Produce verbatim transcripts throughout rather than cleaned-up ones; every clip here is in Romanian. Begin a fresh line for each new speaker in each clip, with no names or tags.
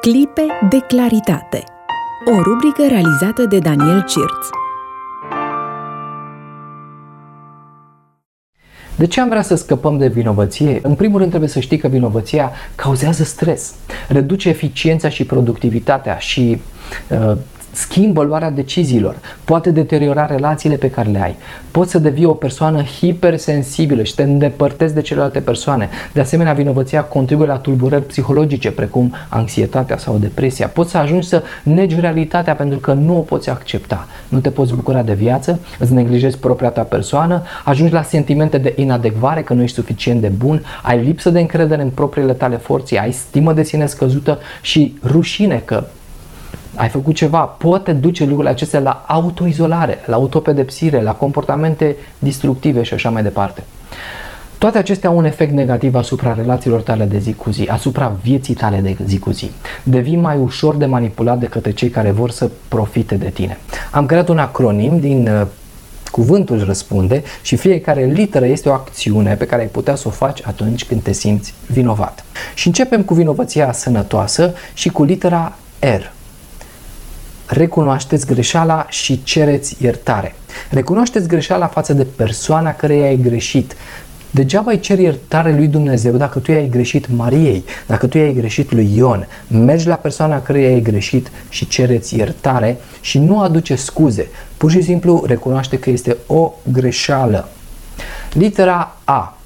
Clipe de claritate. O rubrică realizată de Daniel Cirț.
De ce am vrea să scăpăm de vinovăție? În primul rând trebuie să știi că vinovăția cauzează stres, reduce eficiența și productivitatea și uh, schimbă luarea deciziilor, poate deteriora relațiile pe care le ai, poți să devii o persoană hipersensibilă și te îndepărtezi de celelalte persoane. De asemenea, vinovăția contribuie la tulburări psihologice, precum anxietatea sau depresia. Poți să ajungi să negi realitatea pentru că nu o poți accepta. Nu te poți bucura de viață, îți neglijezi propria ta persoană, ajungi la sentimente de inadecvare, că nu ești suficient de bun, ai lipsă de încredere în propriile tale forțe, ai stimă de sine scăzută și rușine că ai făcut ceva. Poate duce lucrurile acestea la autoizolare, la autopedepsire, la comportamente destructive și așa mai departe. Toate acestea au un efect negativ asupra relațiilor tale de zi cu zi, asupra vieții tale de zi cu zi. Devii mai ușor de manipulat de către cei care vor să profite de tine. Am creat un acronim din uh, cuvântul răspunde și fiecare literă este o acțiune pe care ai putea să o faci atunci când te simți vinovat. Și începem cu vinovăția sănătoasă și cu litera R. Recunoașteți greșeala și cereți iertare. Recunoașteți greșeala față de persoana care i-ai greșit. Degeaba îi ceri iertare lui Dumnezeu dacă tu i-ai greșit Mariei, dacă tu i-ai greșit lui Ion. Mergi la persoana care i-ai greșit și cereți iertare și nu aduce scuze. Pur și simplu recunoaște că este o greșeală. Litera A.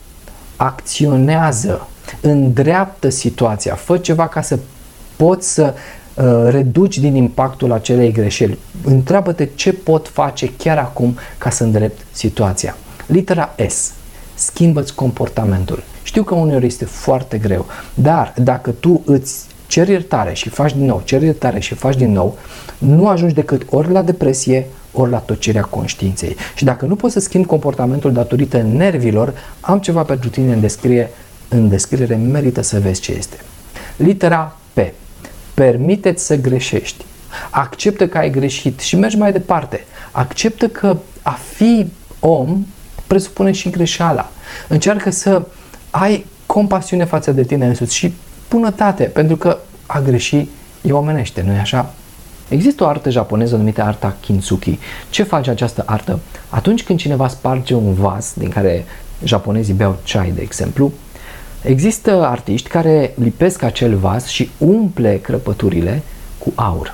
Acționează, îndreaptă situația, fă ceva ca să poți să reduci din impactul acelei greșeli. Întreabă-te ce pot face chiar acum ca să îndrept situația. Litera S. Schimbă-ți comportamentul. Știu că uneori este foarte greu, dar dacă tu îți ceri iertare și faci din nou, ceri iertare și faci din nou, nu ajungi decât ori la depresie, ori la tăcerea conștiinței. Și dacă nu poți să schimbi comportamentul datorită nervilor, am ceva pentru tine în descriere, în descriere merită să vezi ce este. Litera P. Permite-ți să greșești. Acceptă că ai greșit și mergi mai departe. Acceptă că a fi om presupune și greșeala. Încearcă să ai compasiune față de tine însuți și bunătate, pentru că a greși e omenește, nu-i așa? Există o artă japoneză numită arta kintsugi. Ce face această artă? Atunci când cineva sparge un vas din care japonezii beau ceai, de exemplu, există artiști care lipesc acel vas și umple crăpăturile cu aur.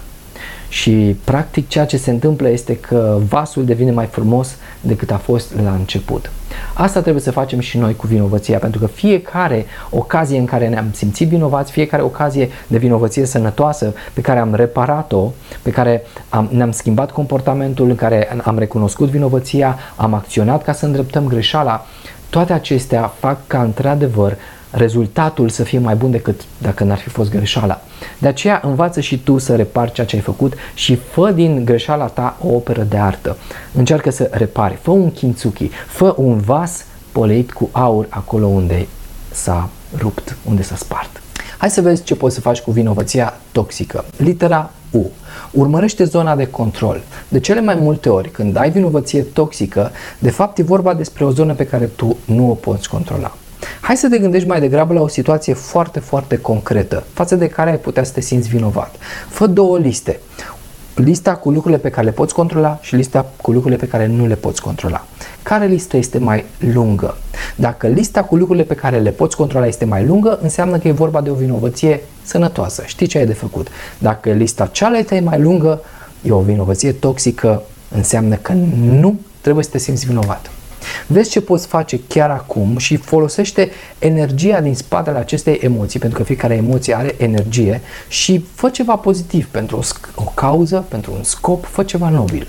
Și practic ceea ce se întâmplă este că vasul devine mai frumos decât a fost la început. Asta trebuie să facem și noi cu vinovăția, pentru că fiecare ocazie în care ne-am simțit vinovați, fiecare ocazie de vinovăție sănătoasă pe care am reparat-o, pe care am, ne-am schimbat comportamentul, în care am recunoscut vinovăția, am acționat ca să îndreptăm greșeala, toate acestea fac ca într-adevăr rezultatul să fie mai bun decât dacă n-ar fi fost greșeala. De aceea învață și tu să repari ceea ce ai făcut și fă din greșeala ta o operă de artă. Încearcă să repari, fă un kintsugi, fă un vas poleit cu aur acolo unde s-a rupt, unde s-a spart. Hai să vezi ce poți să faci cu vinovăția toxică. Litera U. Urmărește zona de control. De cele mai multe ori, când ai vinovăție toxică, de fapt e vorba despre o zonă pe care tu nu o poți controla. Hai să te gândești mai degrabă la o situație foarte, foarte concretă, față de care ai putea să te simți vinovat. Fă două liste. Lista cu lucrurile pe care le poți controla și lista cu lucrurile pe care nu le poți controla. Care listă este mai lungă? Dacă lista cu lucrurile pe care le poți controla este mai lungă, înseamnă că e vorba de o vinovăție sănătoasă. Știi ce ai de făcut. Dacă lista cealaltă e mai lungă, e o vinovăție toxică, înseamnă că nu trebuie să te simți vinovat. Vezi ce poți face chiar acum și folosește energia din spatele acestei emoții, pentru că fiecare emoție are energie, și fă ceva pozitiv pentru o, o cauză, pentru un scop, fă ceva nobil.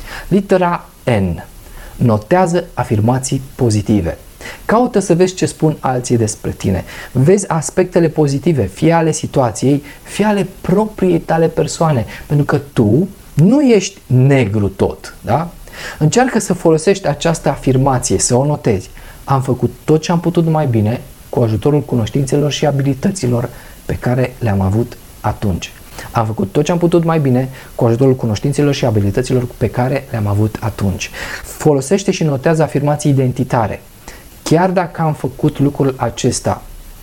Litera N. Notează afirmații pozitive. Caută să vezi ce spun alții despre tine. Vezi aspectele pozitive, fie ale situației, fie ale propriei tale persoane, pentru că tu nu ești negru tot, da? Încearcă să folosești această afirmație, să o notezi. Am făcut tot ce am putut mai bine cu ajutorul cunoștințelor și abilităților pe care le-am avut atunci. Am făcut tot ce am putut mai bine cu ajutorul cunoștințelor și abilităților pe care le-am avut atunci. Folosește și notează afirmații identitare. Chiar dacă am făcut lucrul acesta,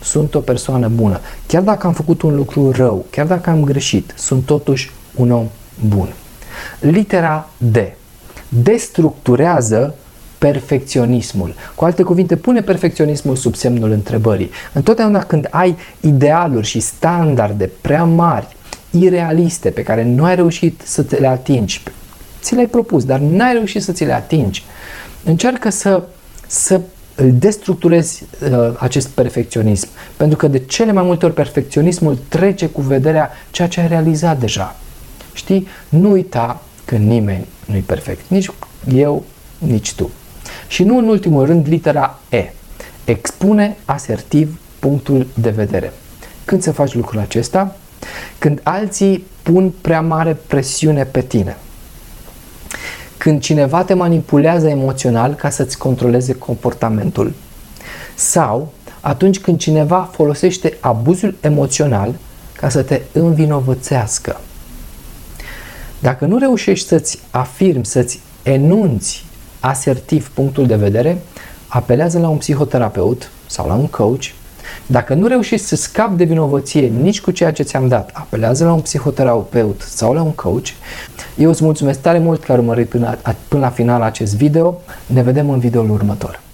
sunt o persoană bună. Chiar dacă am făcut un lucru rău, chiar dacă am greșit, sunt totuși un om bun. Litera D. Destructurează perfecționismul. Cu alte cuvinte, pune perfecționismul sub semnul întrebării. Întotdeauna când ai idealuri și standarde prea mari, irealiste, pe care nu ai reușit să le atingi, ți le-ai propus, dar n-ai reușit să ți le atingi, încearcă să, să îl destructurezi uh, acest perfecționism. Pentru că de cele mai multe ori perfecționismul trece cu vederea ceea ce ai realizat deja. Știi? Nu uita că nimeni nu e perfect. Nici eu, nici tu. Și nu în ultimul rând, litera E. Expune asertiv punctul de vedere. Când să faci lucrul acesta? Când alții pun prea mare presiune pe tine. Când cineva te manipulează emoțional ca să-ți controleze comportamentul. Sau atunci când cineva folosește abuzul emoțional ca să te învinovățească. Dacă nu reușești să-ți afirmi, să-ți enunți asertiv punctul de vedere, apelează la un psihoterapeut sau la un coach. Dacă nu reușești să scapi de vinovăție nici cu ceea ce ți-am dat, apelează la un psihoterapeut sau la un coach. Eu îți mulțumesc tare mult că ai urmărit până, până la final acest video. Ne vedem în videoul următor.